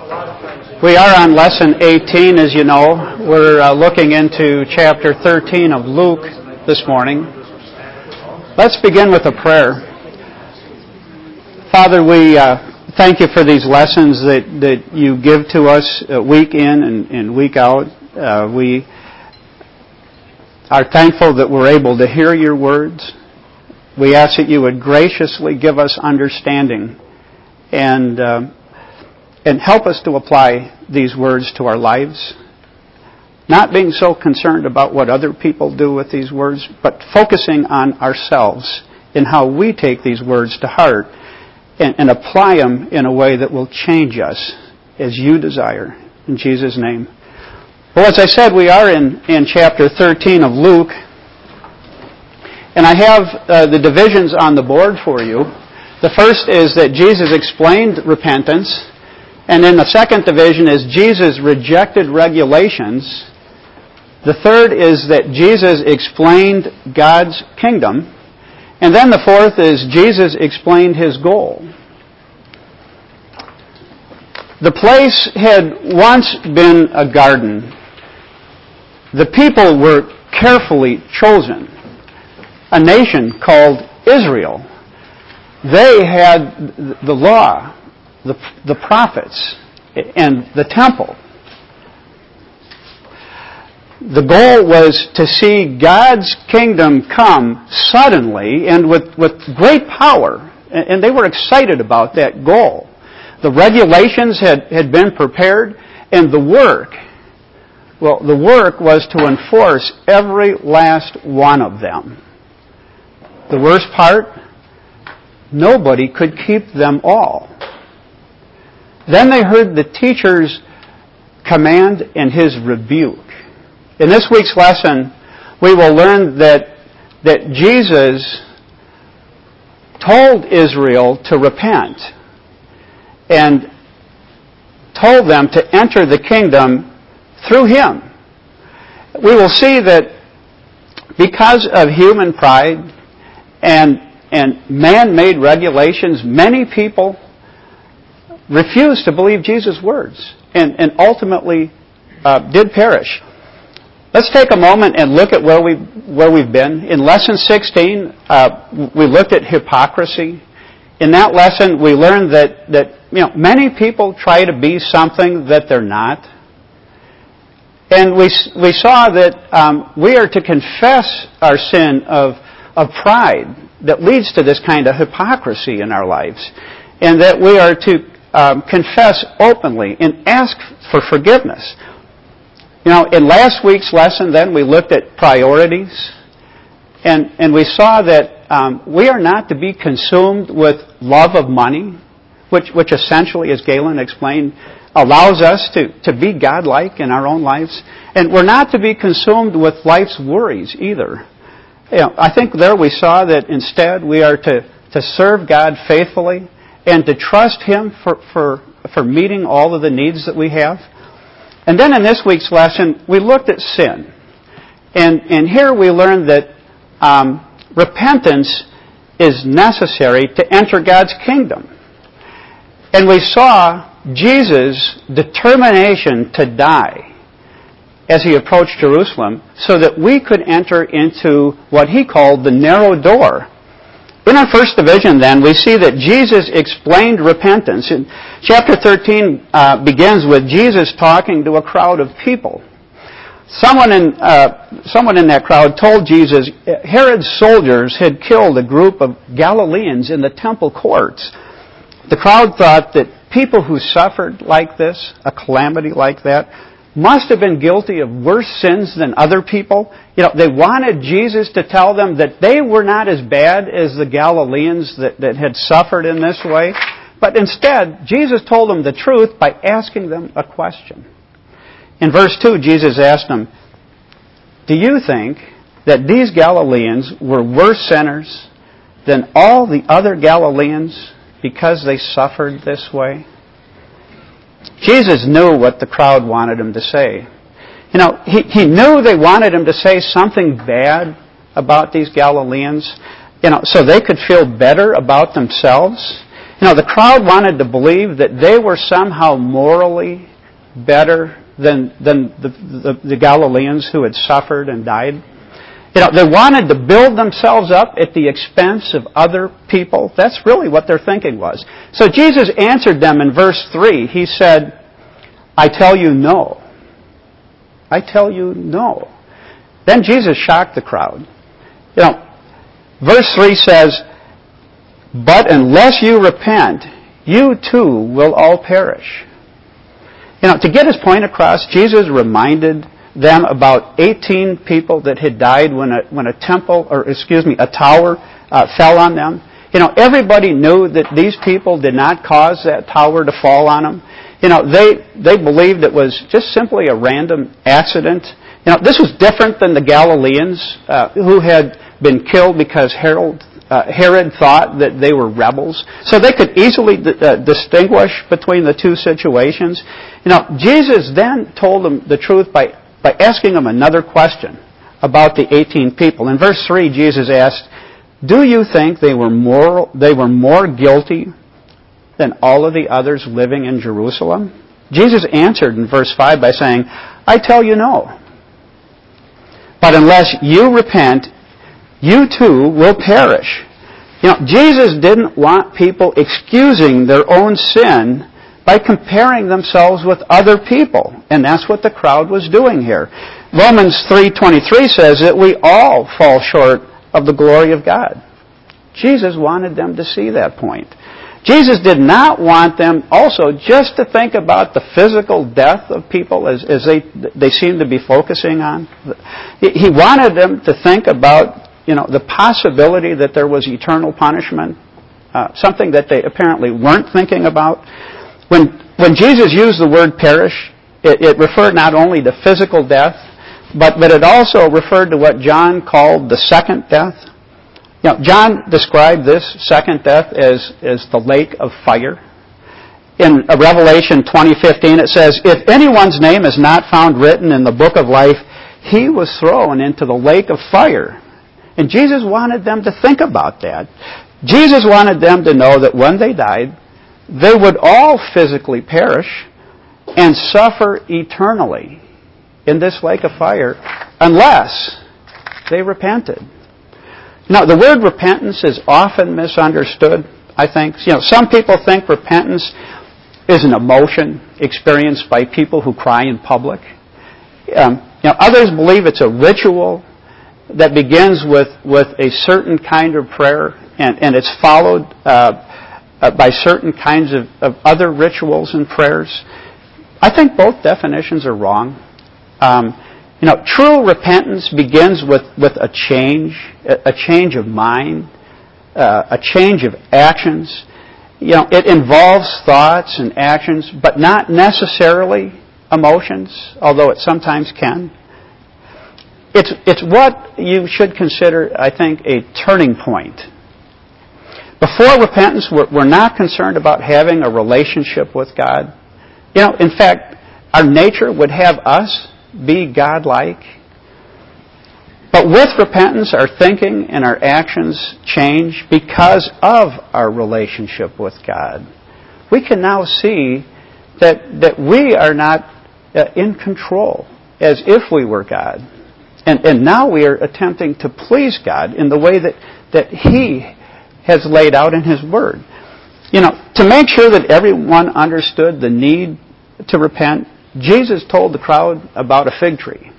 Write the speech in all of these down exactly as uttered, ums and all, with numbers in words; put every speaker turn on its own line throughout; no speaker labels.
We are on lesson eighteen, as you know. We're uh, looking into chapter thirteen of Luke this morning. Let's begin with a prayer. Father, we uh, thank you for these lessons that, that you give to us uh, week in and, and week out. Uh, we are thankful that we're able to hear your words. We ask that you would graciously give us understanding and uh, and help us to apply these words to our lives. Not being so concerned about what other people do with these words, but focusing on ourselves in how we take these words to heart and, and apply them in a way that will change us as you desire. In Jesus' name. Well, as I said, we are in, in chapter thirteen of Luke. And I have uh, the divisions on the board for you. The first is that Jesus explained repentance. And then the second division is Jesus rejected regulations. The third is that Jesus explained God's kingdom. And then the fourth is Jesus explained His goal. The place had once been a garden. The people were carefully chosen. A nation called Israel. They had the law, the, the prophets, and the temple. The goal was to see God's kingdom come suddenly and with, with great power. And they were excited about that goal. The regulations had, had been prepared, and the work, well, the work was to enforce every last one of them. The worst part, nobody could keep them all. Then they heard the teacher's command and his rebuke. In this week's lesson, we will learn that, that Jesus told Israel to repent and told them to enter the kingdom through Him. We will see that because of human pride and, and man-made regulations, many people refused to believe Jesus' words and, and ultimately uh, did perish. Let's take a moment and look at where, we, where we've been. In lesson sixteen, uh, we looked at hypocrisy. In that lesson, we learned that, that you know, many people try to be something that they're not. And we, we saw that um, we are to confess our sin of, of pride that leads to this kind of hypocrisy in our lives. And that we are to um, confess openly and ask for forgiveness. You know, in last week's lesson, then, we looked at priorities. And, and we saw that um, we are not to be consumed with love of money, which, which essentially, as Galen explained, allows us to, to be God-like in our own lives. And we're not to be consumed with life's worries either. You know, I think there we saw that instead we are to, to serve God faithfully and to trust Him for, for, for meeting all of the needs that we have. And then in this week's lesson, we looked at sin. And, and here we learned that um, repentance is necessary to enter God's kingdom. And we saw Jesus' determination to die as He approached Jerusalem so that we could enter into what He called the narrow door. In our first division, then, we see that Jesus explained repentance. And chapter thirteen uh, begins with Jesus talking to a crowd of people. Someone in, uh, someone in that crowd told Jesus Herod's soldiers had killed a group of Galileans in the temple courts. The crowd thought that people who suffered like this, a calamity like that, must have been guilty of worse sins than other people. You know, they wanted Jesus to tell them that they were not as bad as the Galileans that, that had suffered in this way. But instead, Jesus told them the truth by asking them a question. In verse two, Jesus asked them, "Do you think that these Galileans were worse sinners than all the other Galileans because they suffered this way?" Jesus knew what the crowd wanted Him to say. You know, he, he knew they wanted Him to say something bad about these Galileans, you know, so they could feel better about themselves. You know, the crowd wanted to believe that they were somehow morally better than, than the, the, the Galileans who had suffered and died. You know, they wanted to build themselves up at the expense of other people. That's really what their thinking was. So Jesus answered them in verse three. He said, I tell you no. I tell you no. Then Jesus shocked the crowd. You know, verse three says, but unless you repent, you too will all perish. You know, to get his point across, Jesus reminded them about eighteen people that had died when a, when a temple, or excuse me, a tower uh, fell on them. You know, everybody knew that these people did not cause that tower to fall on them. You know, they, they believed it was just simply a random accident. You know, this was different than the Galileans uh, who had been killed because Herod, uh, Herod thought that they were rebels. So they could easily d- uh, distinguish between the two situations. You know, Jesus then told them the truth by, by asking them another question about the eighteen people. In verse three, Jesus asked, do you think they were more, they were more guilty than all of the others living in Jerusalem? Jesus answered in verse five by saying, I tell you no. But unless you repent, you too will perish. You know, Jesus didn't want people excusing their own sin by comparing themselves with other people. And that's what the crowd was doing here. Romans three twenty-three says that we all fall short of the glory of God. Jesus wanted them to see that point. Jesus did not want them also just to think about the physical death of people as, as they they seem to be focusing on. He wanted them to think about, you know, the possibility that there was eternal punishment, uh, something that they apparently weren't thinking about. When when Jesus used the word perish, it, it referred not only to physical death, but, but it also referred to what John called the second death. You know, John described this second death as, as the lake of fire. In Revelation twenty fifteen, it says, if anyone's name is not found written in the book of life, he was thrown into the lake of fire. And Jesus wanted them to think about that. Jesus wanted them to know that when they died, they would all physically perish and suffer eternally in this lake of fire unless they repented. Now, the word repentance is often misunderstood, I think. You know, some people think repentance is an emotion experienced by people who cry in public. Um, you know, others believe it's a ritual that begins with, with a certain kind of prayer, and, and it's followed uh, uh, by certain kinds of, of other rituals and prayers. I think both definitions are wrong. Um, You know, true repentance begins with, with a change, a change of mind, uh, a change of actions. You know, it involves thoughts and actions, but not necessarily emotions, although it sometimes can. It's, it's what you should consider, I think, a turning point. Before repentance, we're, we're not concerned about having a relationship with God. You know, in fact, our nature would have us be God-like. But with repentance, our thinking and our actions change because of our relationship with God. We can now see that, that we are not uh, in control as if we were God. And, and now we are attempting to please God in the way that, that He has laid out in His Word. You know, to make sure that everyone understood the need to repent, Jesus told the crowd about a fig tree.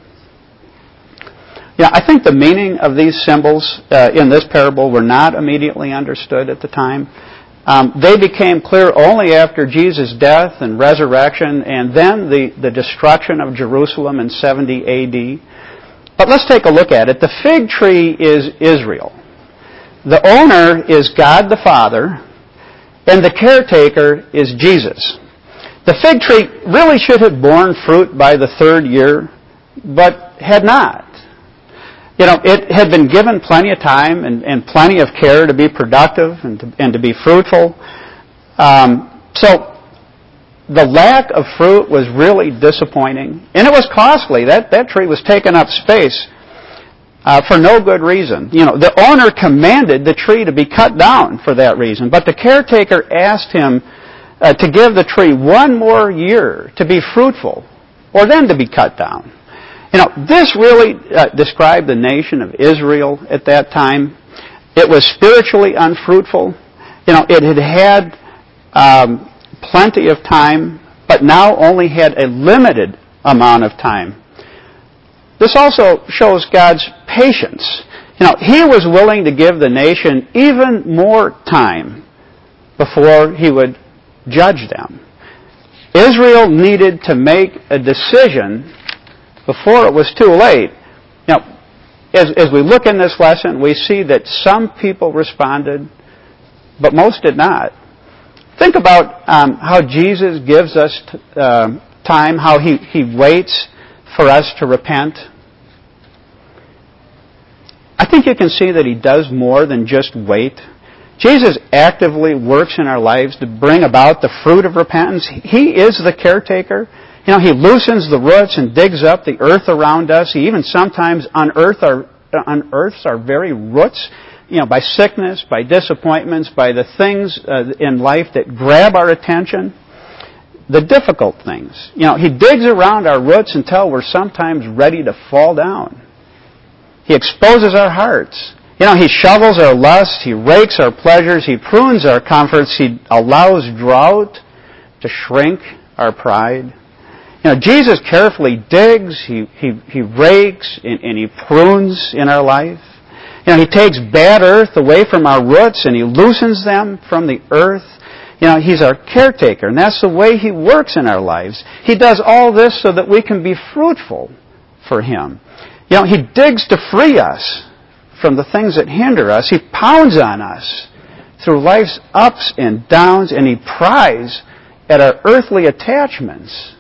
Yeah, I think the meaning of these symbols uh, in this parable were not immediately understood at the time. Um, they became clear only after Jesus' death and resurrection and then the, the destruction of Jerusalem in seventy A D. But let's take a look at it. The fig tree is Israel. The owner is God the Father, and the caretaker is Jesus. The fig tree really should have borne fruit by the third year, but had not. You know, it had been given plenty of time and, and plenty of care to be productive and to, and to be fruitful. Um, so the lack of fruit was really disappointing, and it was costly. That that tree was taking up space. uh, for no good reason. You know, the owner commanded the tree to be cut down for that reason, but the caretaker asked him uh, to give the tree one more year to be fruitful, or then to be cut down. You know, this really uh, described the nation of Israel at that time. It was spiritually unfruitful. You know, it had had um, plenty of time, but now only had a limited amount of time. This also shows God's patience. You know, He was willing to give the nation even more time before He would judge them. Israel needed to make a decision before it was too late. Now, as, as we look in this lesson, we see that some people responded, but most did not. Think about um, how Jesus gives us t- uh, time, how he, he waits for us to repent. I think you can see that He does more than just wait. Jesus actively works in our lives to bring about the fruit of repentance. He is the caretaker. You know, He loosens the roots and digs up the earth around us. He even sometimes unearths our, unearths our very roots, you know, by sickness, by disappointments, by the things uh, in life that grab our attention. The difficult things. You know, He digs around our roots until we're sometimes ready to fall down. He exposes our hearts. You know, He shovels our lust. He rakes our pleasures. He prunes our comforts. He allows drought to shrink our pride. You know, Jesus carefully digs, He, he, he rakes, and, and He prunes in our life. You know, He takes bad earth away from our roots and He loosens them from the earth. You know, He's our caretaker, and that's the way He works in our lives. He does all this so that we can be fruitful for Him. You know, He digs to free us from the things that hinder us. He pounds on us through life's ups and downs, and He pries at our earthly attachments.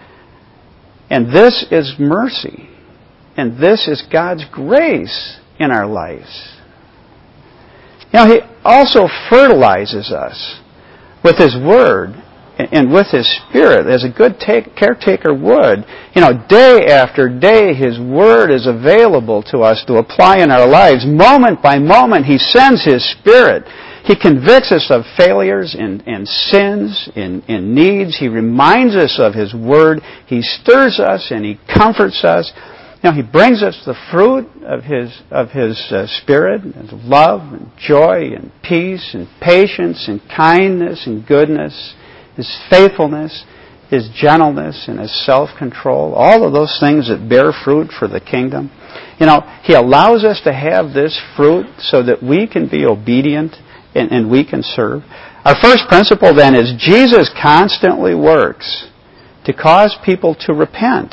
And this is mercy. And this is God's grace in our lives. You know, He also fertilizes us with His Word and with His Spirit, as a good take, caretaker would. You know, day after day, His Word is available to us to apply in our lives. Moment by moment, He sends His Spirit. He convicts us of failures and, and sins and, and needs. He reminds us of His Word. He stirs us and He comforts us. You know, He brings us the fruit of His of His uh, Spirit, and love and joy and peace and patience and kindness and goodness, His faithfulness, His gentleness, and His self-control. All of those things that bear fruit for the kingdom. You know, He allows us to have this fruit so that we can be obedient and, and we can serve. Our first principle then is Jesus constantly works to cause people to repent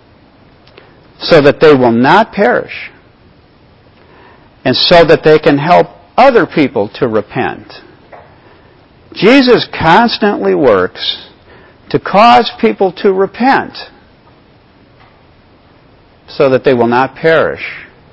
so that they will not perish and so that they can help other people to repent. Jesus constantly works to cause people to repent so that they will not perish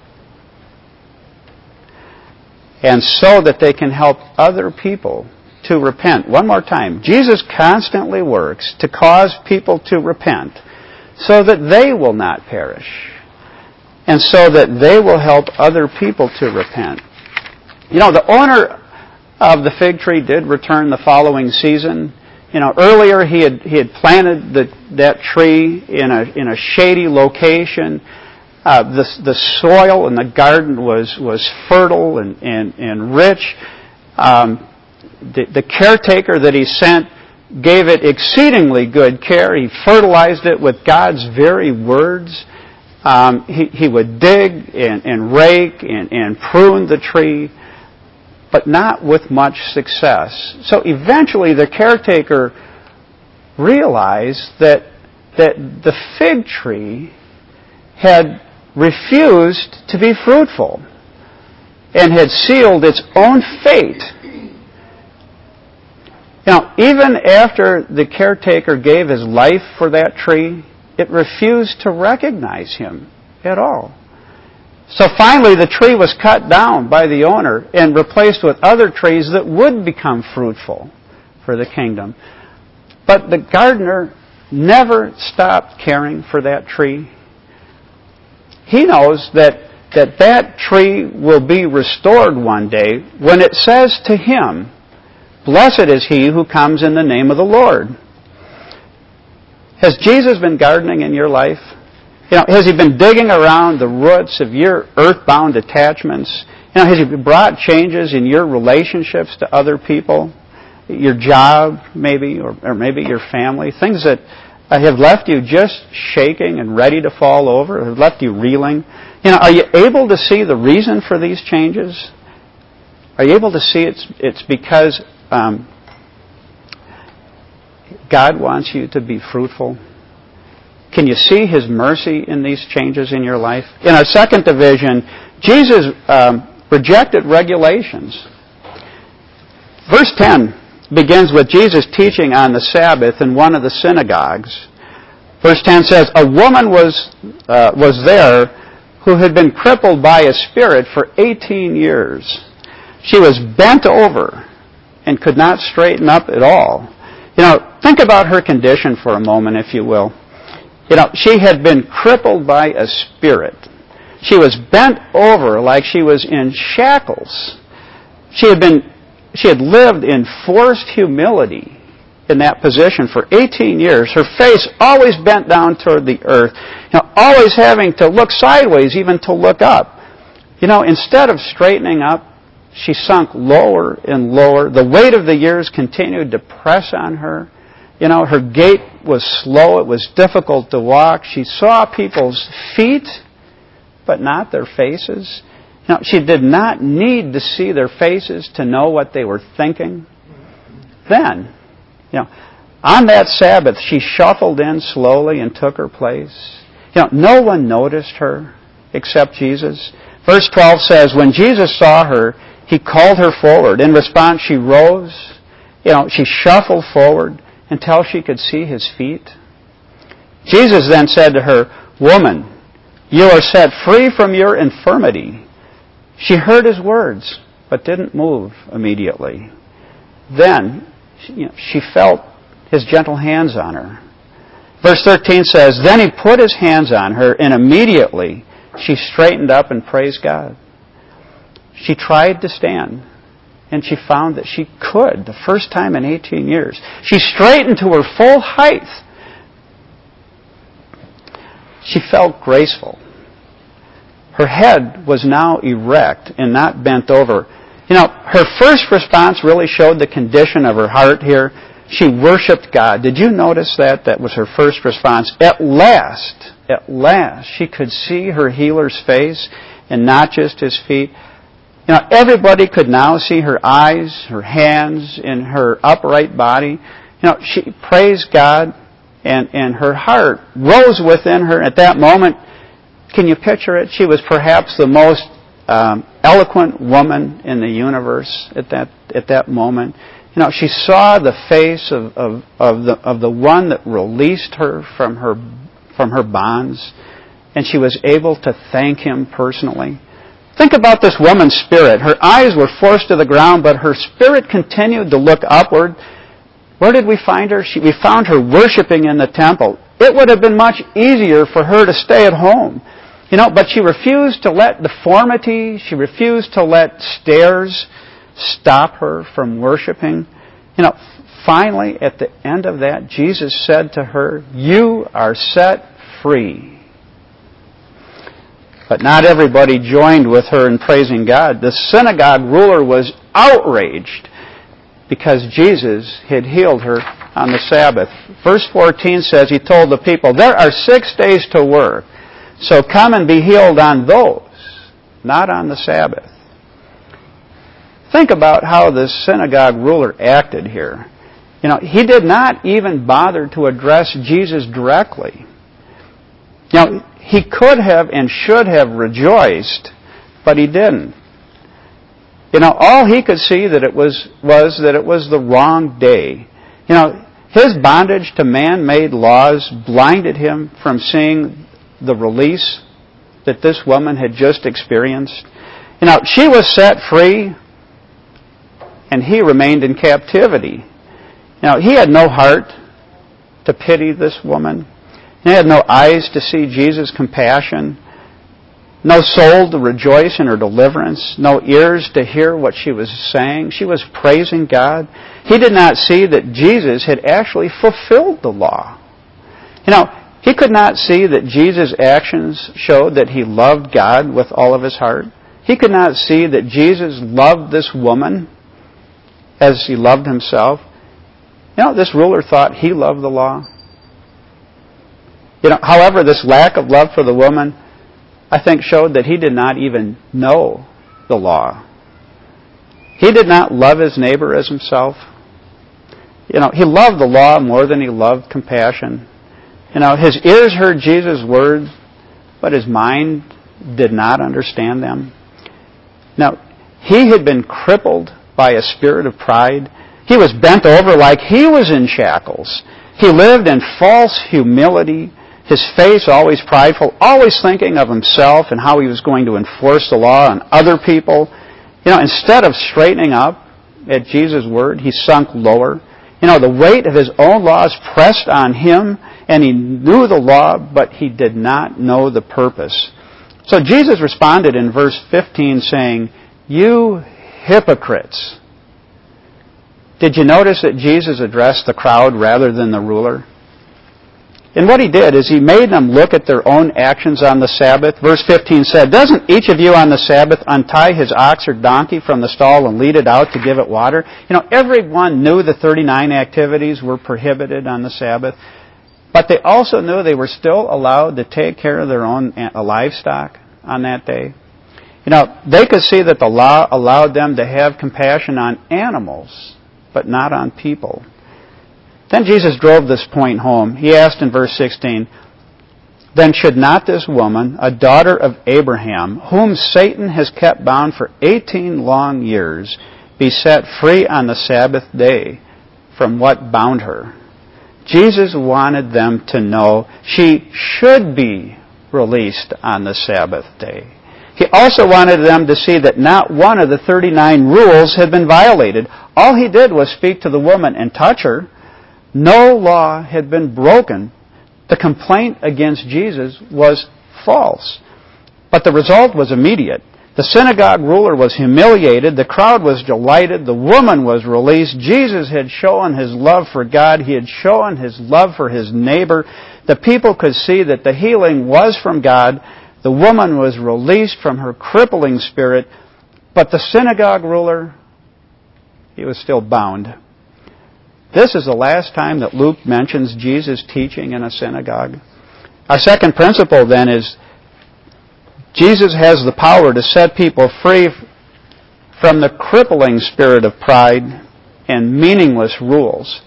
and so that they can help other people to repent. One more time. Jesus constantly works to cause people to repent so that they will not perish and so that they will help other people to repent. You know, the owner of the fig tree did return the following season. You know, earlier he had he had planted the, that tree in a in a shady location. Uh, the the soil in the garden was was fertile and and and rich. Um, the, the caretaker that he sent gave it exceedingly good care. He fertilized it with God's very words. Um, he he would dig and, and rake and, and prune the tree, but not with much success. So eventually the caretaker realized that that the fig tree had refused to be fruitful and had sealed its own fate. Now, even after the caretaker gave his life for that tree, it refused to recognize him at all. So finally, the tree was cut down by the owner and replaced with other trees that would become fruitful for the kingdom. But the gardener never stopped caring for that tree. He knows that that that tree will be restored one day when it says to him, "Blessed is he who comes in the name of the Lord." Has Jesus been gardening in your life? You know, has he been digging around the roots of your earthbound attachments? You know, has he brought changes in your relationships to other people? Your job, maybe, or, or maybe your family? Things that have left you just shaking and ready to fall over, have left you reeling. You know, are you able to see the reason for these changes? Are you able to see it's it's because um, God wants you to be fruitful? Can you see his mercy in these changes in your life? In our second division, Jesus um, rejected regulations. Verse ten begins with Jesus teaching on the Sabbath in one of the synagogues. Verse ten says, "A woman was uh, was there who had been crippled by a spirit for eighteen years. She was bent over and could not straighten up at all." You know, think about her condition for a moment, if you will. You know, she had been crippled by a spirit. She was bent over like she was in shackles. She had been, she had lived in forced humility in that position for eighteen years. Her face always bent down toward the earth. You know, always having to look sideways, even to look up. You know, instead of straightening up, she sunk lower and lower. The weight of the years continued to press on her. You know, her gait was slow. It was difficult to walk. She saw people's feet, but not their faces. You know, she did not need to see their faces to know what they were thinking. Then, you know, on that Sabbath, she shuffled in slowly and took her place. You know, no one noticed her except Jesus. Verse twelve says, when Jesus saw her, he called her forward. In response, she rose. You know, she shuffled forward until she could see his feet. Jesus then said to her, "Woman, you are set free from your infirmity." She heard his words, but didn't move immediately. Then, you know, she felt his gentle hands on her. Verse thirteen says, "Then he put his hands on her, and immediately she straightened up and praised God." She tried to stand, and she found that she could, the first time in eighteen years. She straightened to her full height. She felt graceful. Her head was now erect and not bent over. You know, her first response really showed the condition of her heart here. She worshiped God. Did you notice that? That was her first response. At last, at last, she could see her healer's face and not just his feet. You know, everybody could now see her eyes, her hands, and her upright body. You know, she praised God, and, and her heart rose within her at that moment. Can you picture it? She was perhaps the most um, eloquent woman in the universe at that at that moment. You know, she saw the face of, of, of the of the one that released her from her from her bonds, and she was able to thank him personally. Think about this woman's spirit. Her eyes were forced to the ground, but her spirit continued to look upward. Where did we find her? She, we found her worshiping in the temple. It would have been much easier for her to stay at home. You know, but she refused to let deformity, she refused to let stares stop her from worshiping. You know, finally, at the end of that, Jesus said to her, "You are set free." But not everybody joined with her in praising God. The synagogue ruler was outraged because Jesus had healed her on the Sabbath. Verse fourteen says, he told the people, "There are six days to work, so come and be healed on those, not on the Sabbath." Think about how the synagogue ruler acted here. You know, he did not even bother to address Jesus directly. You know, he could have and should have rejoiced, but he didn't. You know, all he could see that it was was that it was the wrong day. You know, his bondage to man-made laws blinded him from seeing the release that this woman had just experienced. You know, she was set free, and he remained in captivity. You know, he had no heart to pity this woman. He had no eyes to see Jesus' compassion. no soul to rejoice in her deliverance, no ears to hear what she was saying. She was praising God. He did not see that Jesus had actually fulfilled the law. You know, he could not see that Jesus' actions showed that he loved God with all of his heart. He could not see that Jesus loved this woman as he loved himself. You know, this ruler thought he loved the law. You know, however, this lack of love for the woman, I think, showed that he did not even know the law. He did not love his neighbor as himself. You know, he loved the law more than he loved compassion. You know, his ears heard Jesus' words, but his mind did not understand them. Now, he had been crippled by a spirit of pride. He was bent over like he was in shackles. He lived in false humility, his face always prideful, always thinking of himself and how he was going to enforce the law on other people. You know, instead of straightening up at Jesus' word, he sunk lower. You know, the weight of his own laws pressed on him, and he knew the law, but he did not know the purpose. So Jesus responded in verse fifteen saying, "You hypocrites." Did you notice that Jesus addressed the crowd rather than the ruler? And what he did is he made them look at their own actions on the Sabbath. Verse fifteen said, "Doesn't each of you on the Sabbath untie his ox or donkey from the stall and lead it out to give it water?" You know, everyone knew the thirty-nine activities were prohibited on the Sabbath, but they also knew they were still allowed to take care of their own livestock on that day. You know, they could see that the law allowed them to have compassion on animals, but not on people. Then Jesus drove this point home. He asked in verse sixteen, "Then should not this woman, a daughter of Abraham, whom Satan has kept bound for eighteen long years, be set free on the Sabbath day from what bound her?" Jesus wanted them to know she should be released on the Sabbath day. He also wanted them to see that not one of the thirty-nine rules had been violated. All he did was speak to the woman and touch her. No law had been broken. The complaint against Jesus was false. But the result was immediate. The synagogue ruler was humiliated. The crowd was delighted. The woman was released. Jesus had shown his love for God. He had shown his love for his neighbor. The people could see that the healing was from God. The woman was released from her crippling spirit. But the synagogue ruler, he was still bound. This is the last time that Luke mentions Jesus teaching in a synagogue. Our second principle then is Jesus has the power to set people free from the crippling spirit of pride and meaningless rules.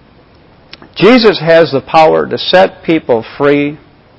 Jesus has the power to set people free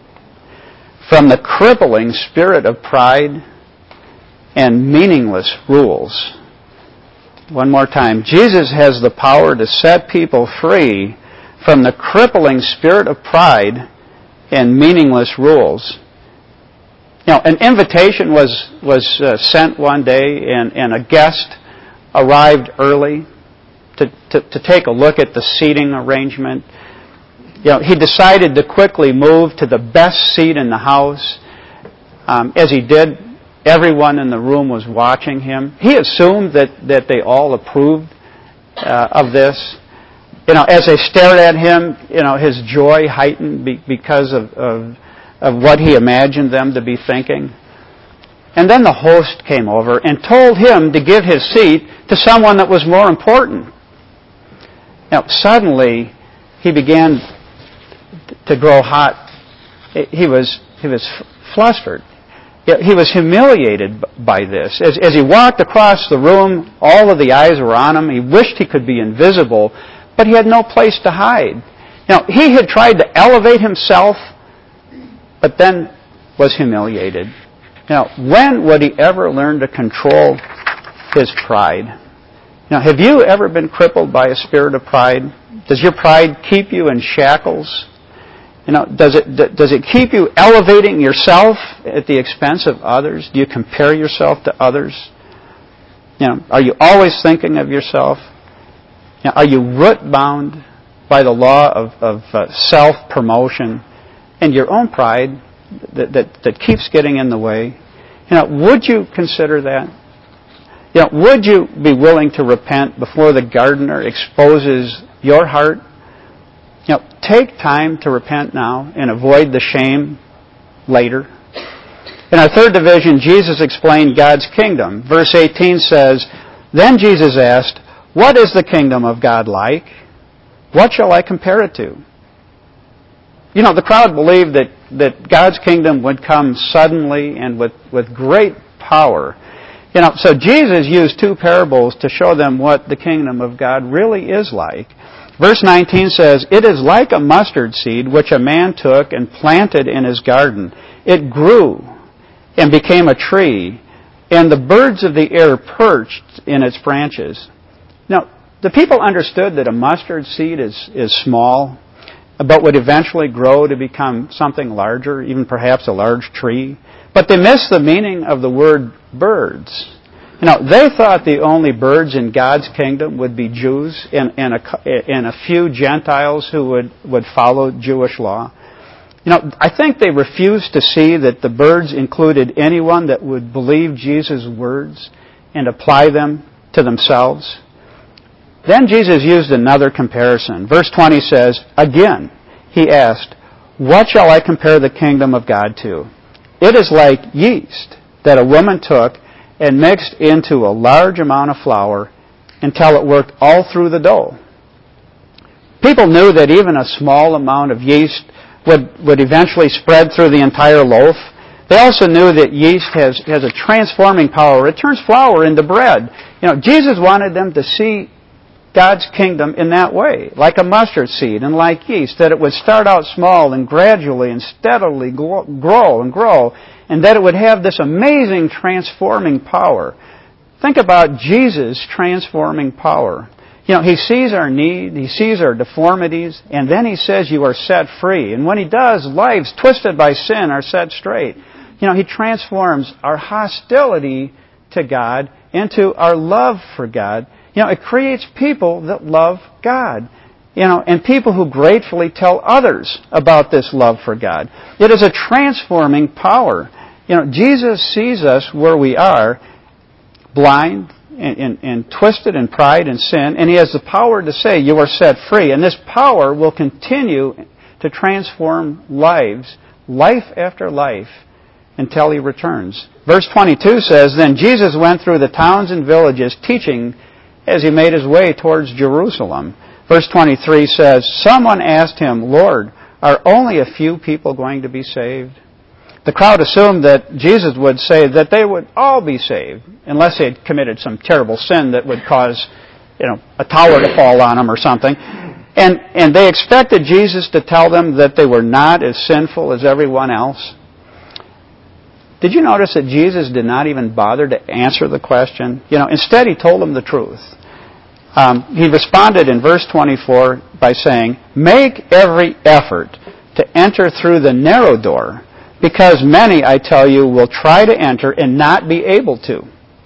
from the crippling spirit of pride and meaningless rules. One more time. Jesus has the power to set people free from the crippling spirit of pride and meaningless rules. You know, an invitation was was uh, sent one day, and, and a guest arrived early to, to, to take a look at the seating arrangement. You know, he decided to quickly move to the best seat in the house. Um, as he did, everyone in the room was watching him. He assumed that, that they all approved uh, of this. You know, as they stared at him, you know, his joy heightened be, because of, of of what he imagined them to be thinking. And then the host came over and told him to give his seat to someone that was more important. Now, suddenly, he began to grow hot. He was he was flustered. He was humiliated by this. As, as he walked across the room, all of the eyes were on him. He wished he could be invisible, but he had no place to hide. Now, he had tried to elevate himself, but then was humiliated. Now, when would he ever learn to control his pride? Now, have you ever been crippled by a spirit of pride? Does your pride keep you in shackles? You know, does it does it keep you elevating yourself at the expense of others? Do you compare yourself to others? You know, are you always thinking of yourself? You know, are you root-bound by the law of, of uh, self-promotion and your own pride that, that, that keeps getting in the way. You know, would you consider that? You know, would you be willing to repent before the gardener exposes your heart? You know, take time to repent now and avoid the shame later. In our third division, Jesus explained God's kingdom. Verse eighteen says, "Then Jesus asked, 'What is the kingdom of God like? What shall I compare it to?'" You know, the crowd believed that, that God's kingdom would come suddenly and with, with great power. You know, so Jesus used two parables to show them what the kingdom of God really is like. Verse nineteen says, "It is like a mustard seed which a man took and planted in his garden. It grew and became a tree, and the birds of the air perched in its branches." Now, the people understood that a mustard seed is, is small, but would eventually grow to become something larger, even perhaps a large tree. But they missed the meaning of the word birds. You know, they thought the only birds in God's kingdom would be Jews and, and, a, and a few Gentiles who would, would follow Jewish law. You know, I think they refused to see that the birds included anyone that would believe Jesus' words and apply them to themselves. Then Jesus used another comparison. Verse twenty says, "Again, he asked, 'What shall I compare the kingdom of God to? It is like yeast that a woman took and mixed into a large amount of flour until it worked all through the dough.'" People knew that even a small amount of yeast would, would eventually spread through the entire loaf. They also knew that yeast has, has a transforming power. It turns flour into bread. You know, Jesus wanted them to see God's kingdom in that way, like a mustard seed and like yeast, that it would start out small and gradually and steadily grow and grow, and that it would have this amazing transforming power. Think about Jesus' transforming power. You know, He sees our need, He sees our deformities, and then He says you are set free. And when He does, lives twisted by sin are set straight. You know, He transforms our hostility to God into our love for God. You know, it creates people that love God. You know, and people who gratefully tell others about this love for God. It is a transforming power. You know, Jesus sees us where we are, blind and, and, and twisted in pride and sin, and He has the power to say, you are set free. And this power will continue to transform lives, life after life, until He returns. Verse twenty-two says, "Then Jesus went through the towns and villages, teaching as He made His way towards Jerusalem." Verse twenty-three says, "Someone asked Him, 'Lord, are only a few people going to be saved?'" The crowd assumed that Jesus would say that they would all be saved, unless they had committed some terrible sin that would cause, you know, a tower to fall on them or something. And, and they expected Jesus to tell them that they were not as sinful as everyone else. Did you notice that Jesus did not even bother to answer the question? You know, instead He told them the truth. Um, he responded in verse twenty-four by saying, "Make every effort to enter through the narrow door, because many, I tell you, will try to enter and not be able to."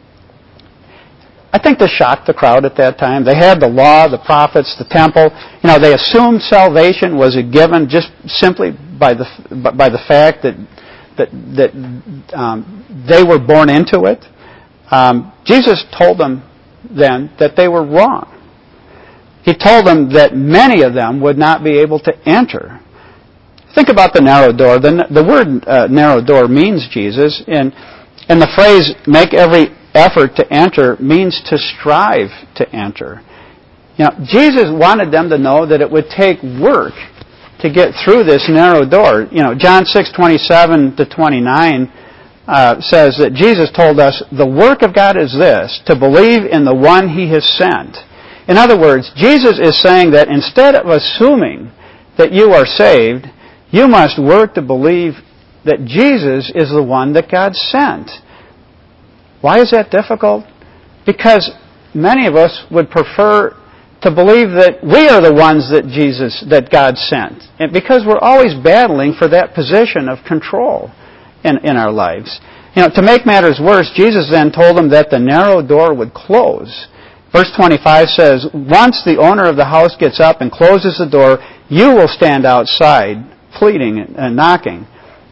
I think this shocked the crowd at that time. They had the law, the prophets, the temple. You know, they assumed salvation was a given just simply by the by the fact that that that um, they were born into it. Um, Jesus told them then that they were wrong. He told them that many of them would not be able to enter. Think about the narrow door. The, the word uh, narrow door means Jesus, and, and the phrase make every effort to enter means to strive to enter. You know, Jesus wanted them to know that it would take work to get through this narrow door. You know, John six twenty-seven to twenty-nine uh, says that Jesus told us, "The work of God is this, to believe in the one He has sent." In other words, Jesus is saying that instead of assuming that you are saved, you must work to believe that Jesus is the one that God sent. Why is that difficult? Because many of us would prefer to believe that we are the ones that Jesus, that God sent. And because we're always battling for that position of control in, in our lives. You know, to make matters worse, Jesus then told them that the narrow door would close. Verse twenty-five says, "Once the owner of the house gets up and closes the door, you will stand outside, pleading and knocking."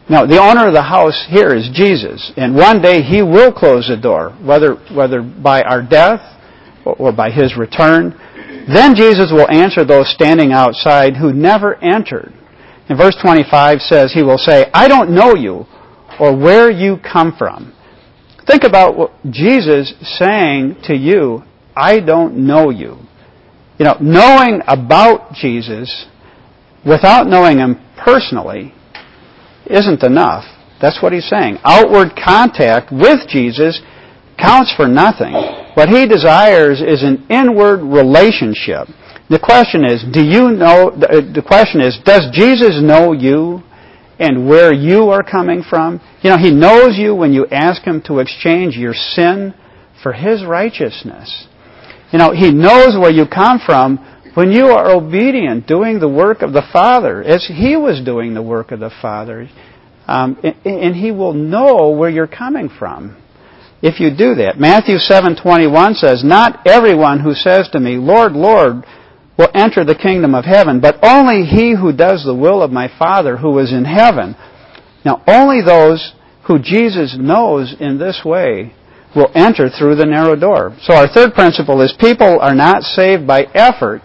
Now, the owner of the house here is Jesus, and one day He will close the door, whether whether by our death or, or by His return. Then Jesus will answer those standing outside who never entered. And verse twenty-five says, He will say, I don't know you, or where you come from. Think about what Jesus saying to you, I don't know you. You know, knowing about Jesus without knowing Him personally isn't enough. That's what He's saying. Outward contact with Jesus counts for nothing. What He desires is an inward relationship. The question is, do you know, the question is, does Jesus know you and where you are coming from? You know, He knows you when you ask Him to exchange your sin for His righteousness. You know, He knows where you come from when you are obedient, doing the work of the Father, as He was doing the work of the Father. Um, and, and He will know where you're coming from if you do that. Matthew seven twenty-one says, Not everyone who says to me, Lord, Lord, will enter the kingdom of heaven, but only he who does the will of my Father who is in heaven. Now, only those who Jesus knows in this way will enter through the narrow door. So our third principle is people are not saved by effort,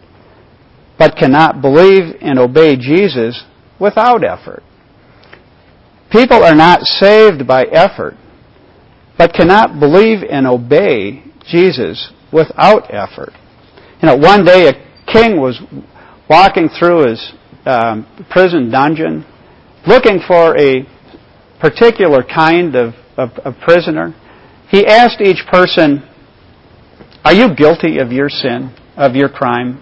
but cannot believe and obey Jesus without effort. People are not saved by effort, but cannot believe and obey Jesus without effort. You know, one day a king was walking through his um, prison dungeon looking for a particular kind of, of, of prisoner. He asked each person, are you guilty of your sin, of your crime?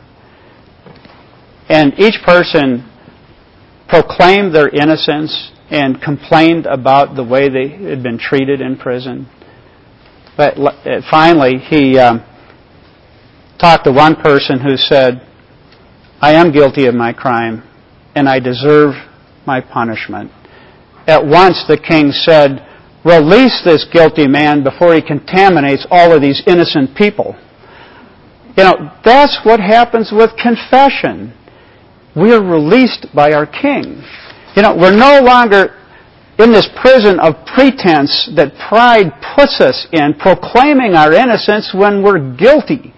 And each person proclaimed their innocence and complained about the way they had been treated in prison. But finally, he um, talked to one person who said, I am guilty of my crime, and I deserve my punishment. At once the king said, release this guilty man before he contaminates all of these innocent people. You know, that's what happens with confession. We are released by our King. You know, we're no longer in this prison of pretense that pride puts us in, proclaiming our innocence when we're guilty.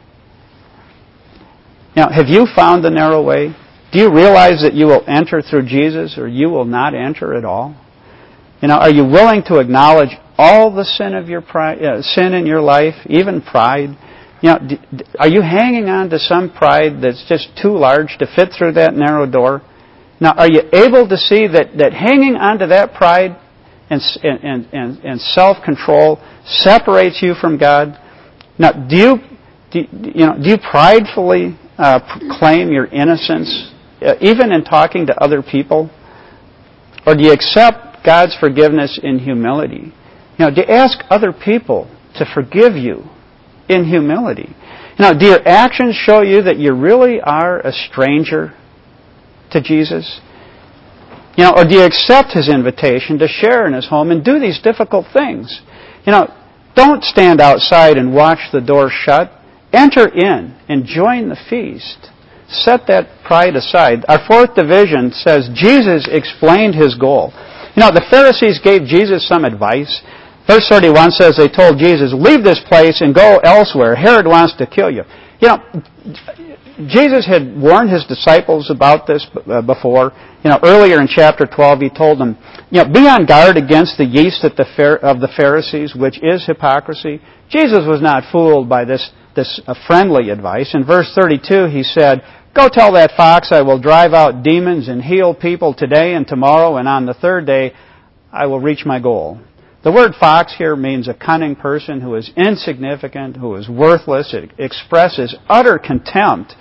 Now, have you found the narrow way? Do you realize that you will enter through Jesus or you will not enter at all? You know, are you willing to acknowledge all the sin of your pride, uh, sin in your life, even pride? You know, d- d- are you hanging on to some pride that's just too large to fit through that narrow door? Now, are you able to see that, that hanging on to that pride and, and, and, and self-control separates you from God? Now, do you, do, you know, do you pridefully uh, proclaim your innocence, uh, even in talking to other people? Or do you accept God's forgiveness in humility? You know, do you ask other people to forgive you in humility? You know, do your actions show you that you really are a stranger to Jesus? You know, or do you accept His invitation to share in His home and do these difficult things? You know, don't stand outside and watch the door shut. Enter in and join the feast. Set that pride aside. Our fourth division says Jesus explained His goal. You know, the Pharisees gave Jesus some advice. Verse thirty-one says they told Jesus, leave this place and go elsewhere. Herod wants to kill you. You know, Jesus had warned His disciples about this before. You know, earlier in chapter twelve, He told them, you know, be on guard against the yeast of the Pharisees, which is hypocrisy. Jesus was not fooled by this, this friendly advice. In verse thirty-two, He said, go tell that fox I will drive out demons and heal people today and tomorrow, and on the third day I will reach my goal. The word fox here means a cunning person who is insignificant, who is worthless. It expresses utter contempt.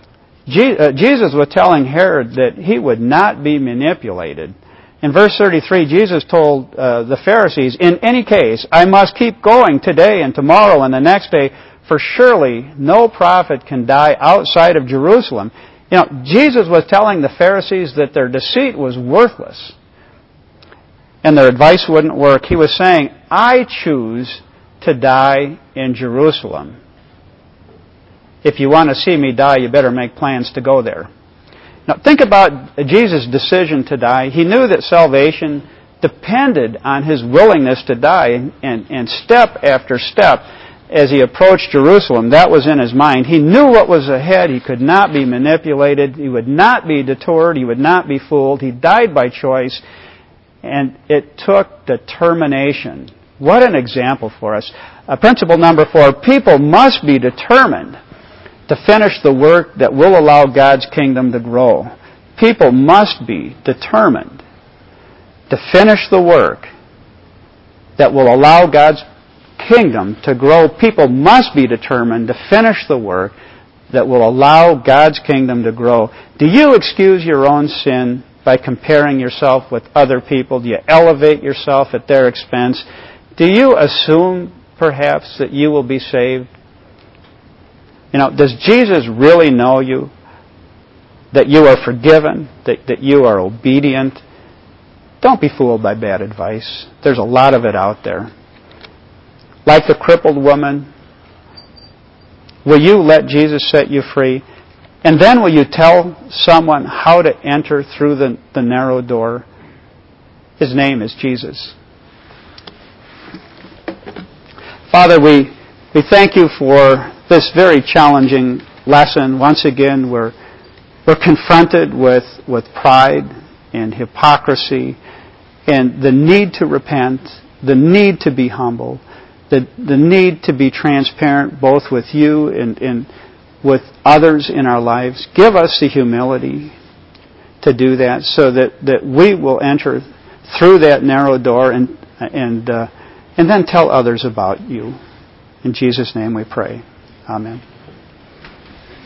Jesus was telling Herod that he would not be manipulated. In verse thirty-three, Jesus told uh, the Pharisees, in any case, I must keep going today and tomorrow and the next day, for surely no prophet can die outside of Jerusalem. You know, Jesus was telling the Pharisees that their deceit was worthless and their advice wouldn't work. He was saying, I choose to die in Jerusalem. If you want to see me die, you better make plans to go there. Now think about Jesus' decision to die. He knew that salvation depended on His willingness to die, and, and, and step after step as He approached Jerusalem, that was in His mind. He knew what was ahead. He could not be manipulated. He would not be detoured. He would not be fooled. He died by choice, and it took determination. What an example for us. Uh, principle number four, people must be determined to finish the work that will allow God's kingdom to grow. People must be determined to finish the work that will allow God's kingdom to grow. People must be determined to finish the work that will allow God's kingdom to grow. Do you excuse your own sin by comparing yourself with other people? Do you elevate yourself at their expense? Do you assume, perhaps, that you will be saved? You know, does Jesus really know you? That you are forgiven? That, that you are obedient? Don't be fooled by bad advice. There's a lot of it out there. Like the crippled woman, will you let Jesus set you free? And then will you tell someone how to enter through the, the narrow door? His name is Jesus. Father, we, we thank You for this very challenging lesson. Once again, we're, we're confronted with, with pride and hypocrisy and the need to repent, the need to be humble, the, the need to be transparent both with You and, and with others in our lives. Give us the humility to do that so that, that we will enter through that narrow door and, and, uh, and then tell others about You. In Jesus' name we pray. Amen.